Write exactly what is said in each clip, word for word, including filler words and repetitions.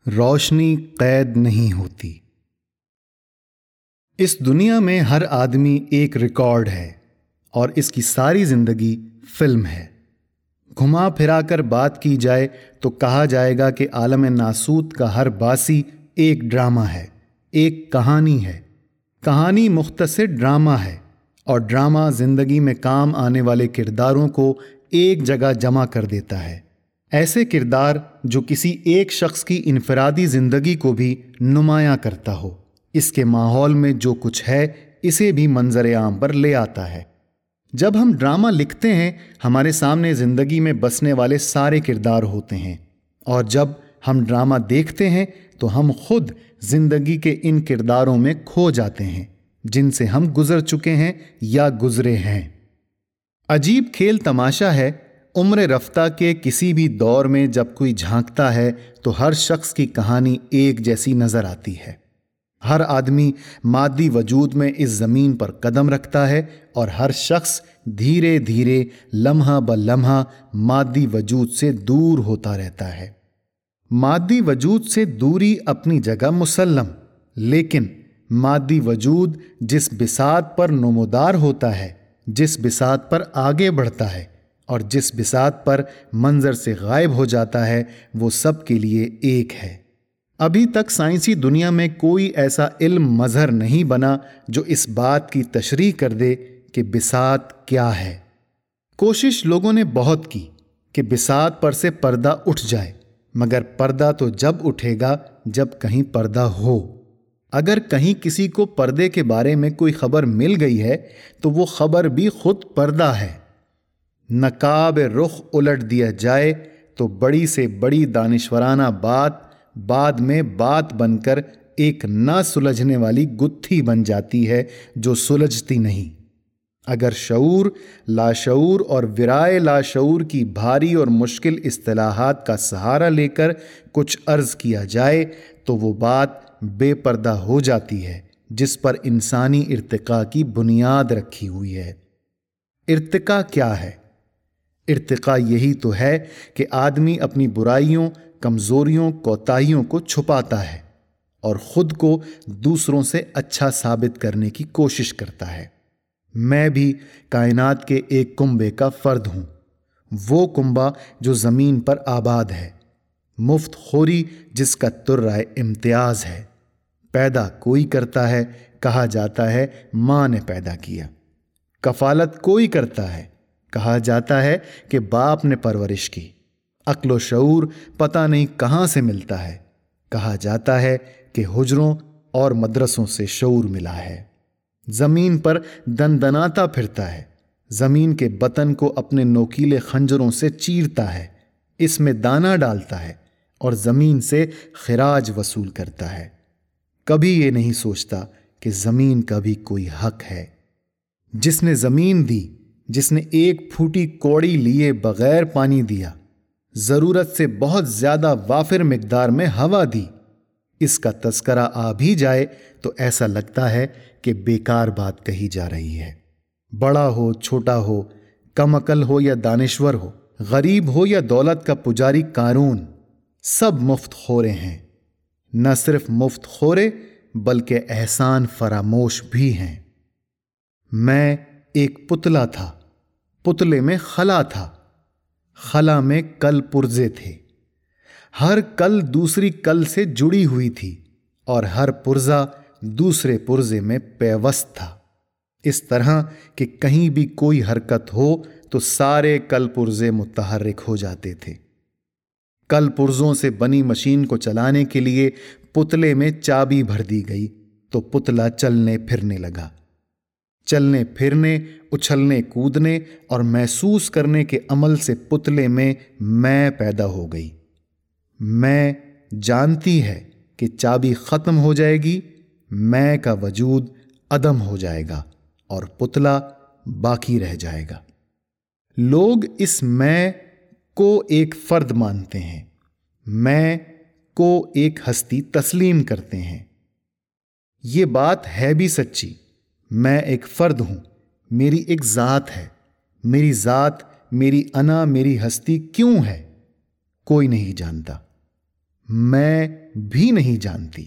روشنی قید نہیں ہوتی۔ اس دنیا میں ہر آدمی ایک ریکارڈ ہے اور اس کی ساری زندگی فلم ہے۔ گھما پھرا کر بات کی جائے تو کہا جائے گا کہ عالم ناسوت کا ہر باسی ایک ڈرامہ ہے، ایک کہانی ہے۔ کہانی مختصر ڈرامہ ہے اور ڈرامہ زندگی میں کام آنے والے کرداروں کو ایک جگہ جمع کر دیتا ہے، ایسے کردار جو کسی ایک شخص کی انفرادی زندگی کو بھی نمایاں کرتا ہو۔ اس کے ماحول میں جو کچھ ہے اسے بھی منظر عام پر لے آتا ہے۔ جب ہم ڈرامہ لکھتے ہیں ہمارے سامنے زندگی میں بسنے والے سارے کردار ہوتے ہیں، اور جب ہم ڈرامہ دیکھتے ہیں تو ہم خود زندگی کے ان کرداروں میں کھو جاتے ہیں جن سے ہم گزر چکے ہیں یا گزرے ہیں۔ عجیب کھیل تماشا ہے، عمر رفتہ کے کسی بھی دور میں جب کوئی جھانکتا ہے تو ہر شخص کی کہانی ایک جیسی نظر آتی ہے۔ ہر آدمی مادی وجود میں اس زمین پر قدم رکھتا ہے اور ہر شخص دھیرے دھیرے لمحہ بہ لمحہ مادی وجود سے دور ہوتا رہتا ہے۔ مادی وجود سے دوری اپنی جگہ مسلم، لیکن مادی وجود جس بساط پر نمودار ہوتا ہے، جس بساط پر آگے بڑھتا ہے اور جس بساط پر منظر سے غائب ہو جاتا ہے، وہ سب کے لیے ایک ہے۔ ابھی تک سائنسی دنیا میں کوئی ایسا علم مظہر نہیں بنا جو اس بات کی تشریح کر دے کہ بساط کیا ہے۔ کوشش لوگوں نے بہت کی کہ بساط پر سے پردہ اٹھ جائے، مگر پردہ تو جب اٹھے گا جب کہیں پردہ ہو۔ اگر کہیں کسی کو پردے کے بارے میں کوئی خبر مل گئی ہے تو وہ خبر بھی خود پردہ ہے۔ نقاب رخ الٹ دیا جائے تو بڑی سے بڑی دانشورانہ بات بعد میں بات بن کر ایک نہ سلجھنے والی گتھی بن جاتی ہے جو سلجھتی نہیں۔ اگر شعور، لاشعور اور ورائے لاشعور کی بھاری اور مشکل اصطلاحات کا سہارا لے کر کچھ عرض کیا جائے تو وہ بات بے پردہ ہو جاتی ہے جس پر انسانی ارتقاء کی بنیاد رکھی ہوئی ہے۔ ارتقاء کیا ہے؟ ارتقاء یہی تو ہے کہ آدمی اپنی برائیوں، کمزوریوں، کوتاہیوں کو چھپاتا ہے اور خود کو دوسروں سے اچھا ثابت کرنے کی کوشش کرتا ہے۔ میں بھی کائنات کے ایک کنبے کا فرد ہوں، وہ کنبہ جو زمین پر آباد ہے، مفت خوری جس کا ترہ امتیاز ہے۔ پیدا کوئی کرتا ہے، کہا جاتا ہے ماں نے پیدا کیا۔ کفالت کوئی کرتا ہے، کہا جاتا ہے کہ باپ نے پرورش کی۔ عقل و شعور پتہ نہیں کہاں سے ملتا ہے، کہا جاتا ہے کہ حجروں اور مدرسوں سے شعور ملا ہے۔ زمین پر دندناتا پھرتا ہے، زمین کے بطن کو اپنے نوکیلے خنجروں سے چیرتا ہے، اس میں دانہ ڈالتا ہے اور زمین سے خراج وصول کرتا ہے۔ کبھی یہ نہیں سوچتا کہ زمین کا بھی کوئی حق ہے۔ جس نے زمین دی، جس نے ایک پھوٹی کوڑی لیے بغیر پانی دیا، ضرورت سے بہت زیادہ وافر مقدار میں ہوا دی، اس کا تذکرہ آ بھی جائے تو ایسا لگتا ہے کہ بیکار بات کہی جا رہی ہے۔ بڑا ہو چھوٹا ہو، کم عقل ہو یا دانشور ہو، غریب ہو یا دولت کا پجاری قارون، سب مفت خورے ہیں۔ نہ صرف مفت خورے بلکہ احسان فراموش بھی ہیں۔ میں ایک پتلا تھا، پتلے میں خلا تھا، خلا میں کل پرزے تھے۔ ہر کل دوسری کل سے جڑی ہوئی تھی اور ہر پرزہ دوسرے پرزے میں پیوست تھا، اس طرح کہ کہیں بھی کوئی حرکت ہو تو سارے کل پرزے متحرک ہو جاتے تھے۔ کل پرزوں سے بنی مشین کو چلانے کے لیے پتلے میں چابی بھر دی گئی تو پتلا چلنے پھرنے لگا۔ چلنے پھرنے، اچھلنے کودنے اور محسوس کرنے کے عمل سے پتلے میں میں پیدا ہو گئی۔ میں جانتی ہے کہ چابی ختم ہو جائے گی، میں کا وجود عدم ہو جائے گا اور پتلا باقی رہ جائے گا۔ لوگ اس میں کو ایک فرد مانتے ہیں، میں کو ایک ہستی تسلیم کرتے ہیں۔ یہ بات ہے بھی سچی، میں ایک فرد ہوں، میری ایک ذات ہے۔ میری ذات، میری انا، میری ہستی کیوں ہے کوئی نہیں جانتا۔ میں بھی نہیں جانتی۔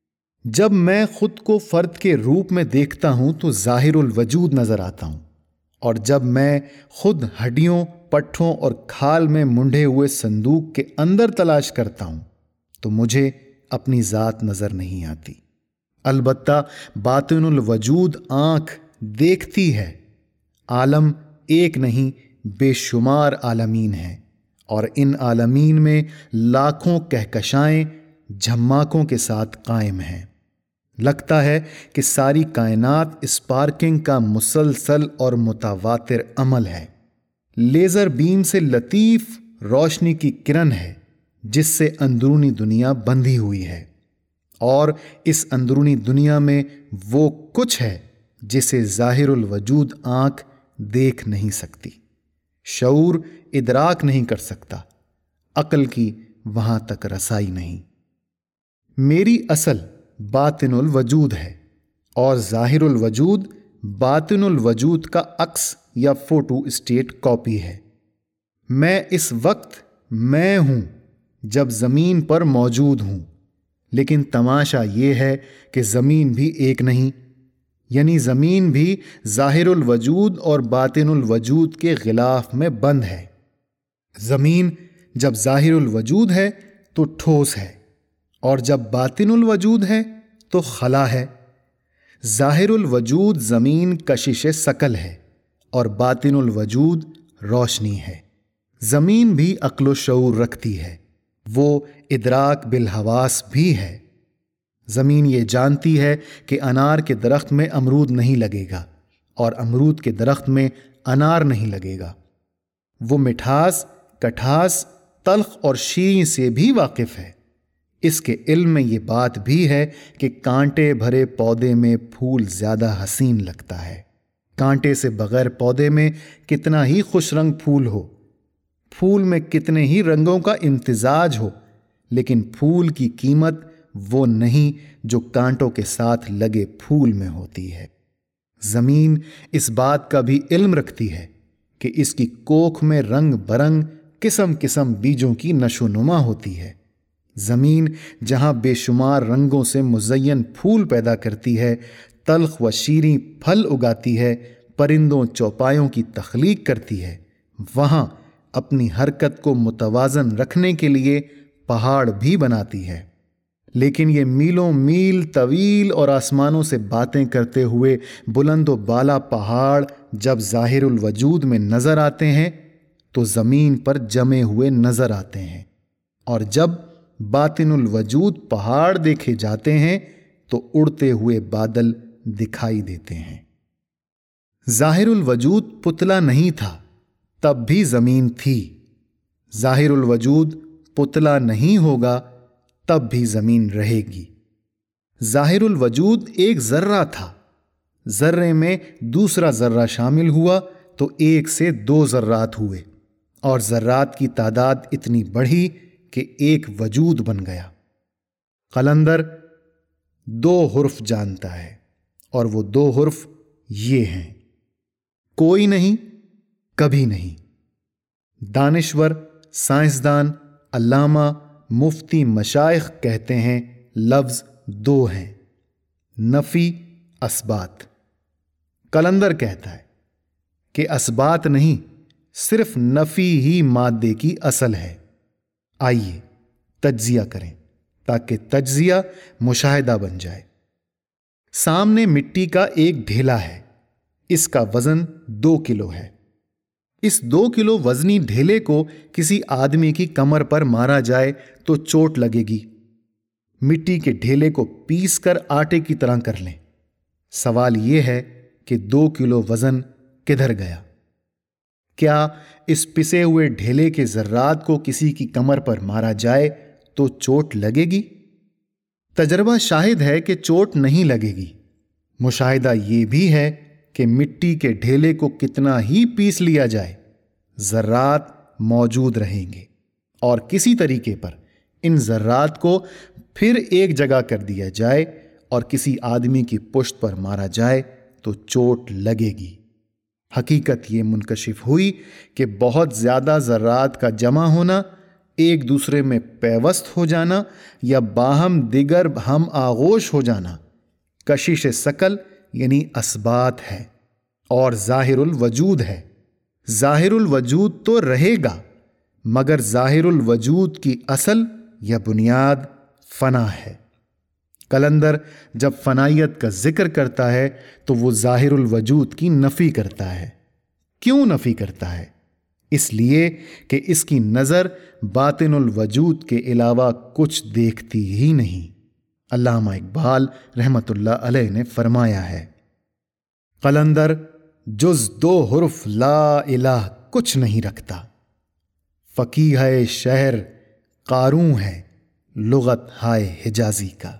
جب میں خود کو فرد کے روپ میں دیکھتا ہوں تو ظاہر الوجود نظر آتا ہوں، اور جب میں خود ہڈیوں، پٹھوں اور کھال میں منڈھے ہوئے صندوق کے اندر تلاش کرتا ہوں تو مجھے اپنی ذات نظر نہیں آتی۔ البتہ باطن الوجود آنکھ دیکھتی ہے۔ عالم ایک نہیں، بے شمار عالمین ہیں، اور ان عالمین میں لاکھوں کہکشائیں جھماکوں کے ساتھ قائم ہیں۔ لگتا ہے کہ ساری کائنات اسپارکنگ کا مسلسل اور متواتر عمل ہے۔ لیزر بیم سے لطیف روشنی کی کرن ہے جس سے اندرونی دنیا بندھی ہوئی ہے، اور اس اندرونی دنیا میں وہ کچھ ہے جسے ظاہر الوجود آنکھ دیکھ نہیں سکتی، شعور ادراک نہیں کر سکتا، عقل کی وہاں تک رسائی نہیں۔ میری اصل باطن الوجود ہے، اور ظاہر الوجود باطن الوجود کا عکس یا فوٹو اسٹیٹ کاپی ہے۔ میں اس وقت میں ہوں جب زمین پر موجود ہوں، لیکن تماشا یہ ہے کہ زمین بھی ایک نہیں، یعنی زمین بھی ظاہر الوجود اور باطن الوجود کے غلاف میں بند ہے۔ زمین جب ظاہر الوجود ہے تو ٹھوس ہے، اور جب باطن الوجود ہے تو خلا ہے۔ ظاہر الوجود زمین کشش ثقل ہے، اور باطن الوجود روشنی ہے۔ زمین بھی عقل و شعور رکھتی ہے، وہ ادراک بالحواس بھی ہے۔ زمین یہ جانتی ہے کہ انار کے درخت میں امرود نہیں لگے گا، اور امرود کے درخت میں انار نہیں لگے گا۔ وہ مٹھاس، کٹھاس، تلخ اور شیریں سے بھی واقف ہے۔ اس کے علم میں یہ بات بھی ہے کہ کانٹے بھرے پودے میں پھول زیادہ حسین لگتا ہے۔ کانٹے سے بغیر پودے میں کتنا ہی خوش رنگ پھول ہو، پھول میں کتنے ہی رنگوں کا امتزاج ہو، لیکن پھول کی قیمت وہ نہیں جو کانٹوں کے ساتھ لگے پھول میں ہوتی ہے۔ زمین اس بات کا بھی علم رکھتی ہے کہ اس کی کوکھ میں رنگ برنگ قسم قسم بیجوں کی نشو نما ہوتی ہے۔ زمین جہاں بے شمار رنگوں سے مزین پھول پیدا کرتی ہے، تلخ و شیریں پھل اگاتی ہے، پرندوں چوپایوں کی تخلیق کرتی ہے، وہاں اپنی حرکت کو متوازن رکھنے کے لیے پہاڑ بھی بناتی ہے۔ لیکن یہ میلوں میل طویل اور آسمانوں سے باتیں کرتے ہوئے بلند و بالا پہاڑ جب ظاہر الوجود میں نظر آتے ہیں تو زمین پر جمے ہوئے نظر آتے ہیں، اور جب باطن الوجود پہاڑ دیکھے جاتے ہیں تو اڑتے ہوئے بادل دکھائی دیتے ہیں۔ ظاہر الوجود پتلا نہیں تھا تب بھی زمین تھی، ظاہر الوجود پتلا نہیں ہوگا تب بھی زمین رہے گی۔ ظاہر الوجود ایک ذرہ تھا، ذرے میں دوسرا ذرہ شامل ہوا تو ایک سے دو ذرات ہوئے، اور ذرات کی تعداد اتنی بڑھی کہ ایک وجود بن گیا۔ قلندر دو حرف جانتا ہے، اور وہ دو حرف یہ ہیں: کوئی نہیں، کبھی نہیں۔ دانشور، سائنسدان، علامہ، مفتی، مشائخ کہتے ہیں لفظ دو ہیں: نفی، اثبات۔ قلندر کہتا ہے کہ اثبات نہیں، صرف نفی ہی مادے کی اصل ہے۔ آئیے تجزیہ کریں تاکہ تجزیہ مشاہدہ بن جائے۔ سامنے مٹی کا ایک ڈھیلا ہے، اس کا وزن دو کلو ہے۔ اس دو کلو وزنی ڈھیلے کو کسی آدمی کی کمر پر مارا جائے تو چوٹ لگے گی۔ مٹی کے ڈھیلے کو پیس کر آٹے کی طرح کر لیں۔ سوال یہ ہے کہ دو کلو وزن کدھر گیا؟ کیا اس پسے ہوئے ڈھیلے کے ذرات کو کسی کی کمر پر مارا جائے تو چوٹ لگے گی؟ تجربہ شاہد ہے کہ چوٹ نہیں لگے گی۔ مشاہدہ یہ بھی ہے کہ مٹی کے ڈھیلے کو کتنا ہی پیس لیا جائے، ذرات موجود رہیں گے، اور کسی طریقے پر ان ذرات کو پھر ایک جگہ کر دیا جائے اور کسی آدمی کی پشت پر مارا جائے تو چوٹ لگے گی۔ حقیقت یہ منکشف ہوئی کہ بہت زیادہ ذرات کا جمع ہونا ایک دوسرے میں پیوست ہو جانا یا باہم دیگر ہم آغوش ہو جانا کشش ثقل یعنی اثبات ہے اور ظاہر الوجود ہے۔ ظاہر الوجود تو رہے گا مگر ظاہر الوجود کی اصل یا بنیاد فنا ہے۔ قلندر جب فنائیت کا ذکر کرتا ہے تو وہ ظاہر الوجود کی نفی کرتا ہے۔ کیوں نفی کرتا ہے؟ اس لیے کہ اس کی نظر باطن الوجود کے علاوہ کچھ دیکھتی ہی نہیں۔ علامہ اقبال رحمۃ اللہ علیہ نے فرمایا ہے، قلندر جز دو حرف لا الہ کچھ نہیں رکھتا، فقیہ ہے شہر قاروں ہے لغت ہائے حجازی کا۔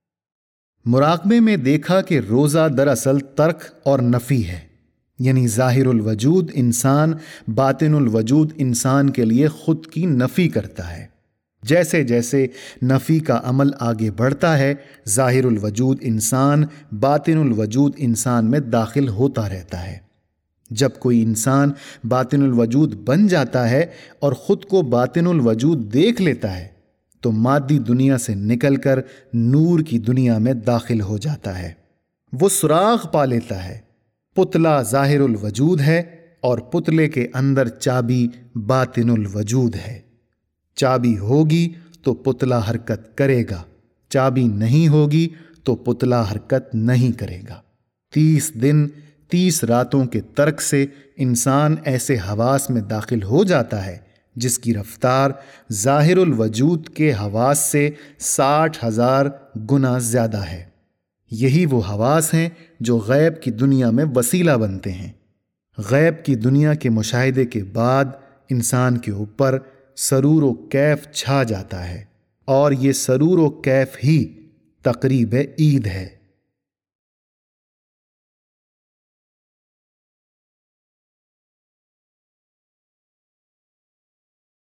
مراقبے میں دیکھا کہ روزہ دراصل ترک اور نفی ہے، یعنی ظاہر الوجود انسان باطن الوجود انسان کے لیے خود کی نفی کرتا ہے۔ جیسے جیسے نفی کا عمل آگے بڑھتا ہے ظاہر الوجود انسان باطن الوجود انسان میں داخل ہوتا رہتا ہے۔ جب کوئی انسان باطن الوجود بن جاتا ہے اور خود کو باطن الوجود دیکھ لیتا ہے تو مادی دنیا سے نکل کر نور کی دنیا میں داخل ہو جاتا ہے۔ وہ سراغ پا لیتا ہے۔ پتلا ظاہر الوجود ہے اور پتلے کے اندر چابی باطن الوجود ہے۔ چابی ہوگی تو پتلا حرکت کرے گا، چابی نہیں ہوگی تو پتلا حرکت نہیں کرے گا۔ تیس دن تیس راتوں کے ترک سے انسان ایسے حواس میں داخل ہو جاتا ہے جس کی رفتار ظاہر الوجود کے حواس سے ساٹھ ہزار گنا زیادہ ہے۔ یہی وہ حواس ہیں جو غیب کی دنیا میں وسیلہ بنتے ہیں۔ غیب کی دنیا کے مشاہدے کے بعد انسان کے اوپر سرور و کیف چھا جاتا ہے، اور یہ سرور و کیف ہی تقریب عید ہے۔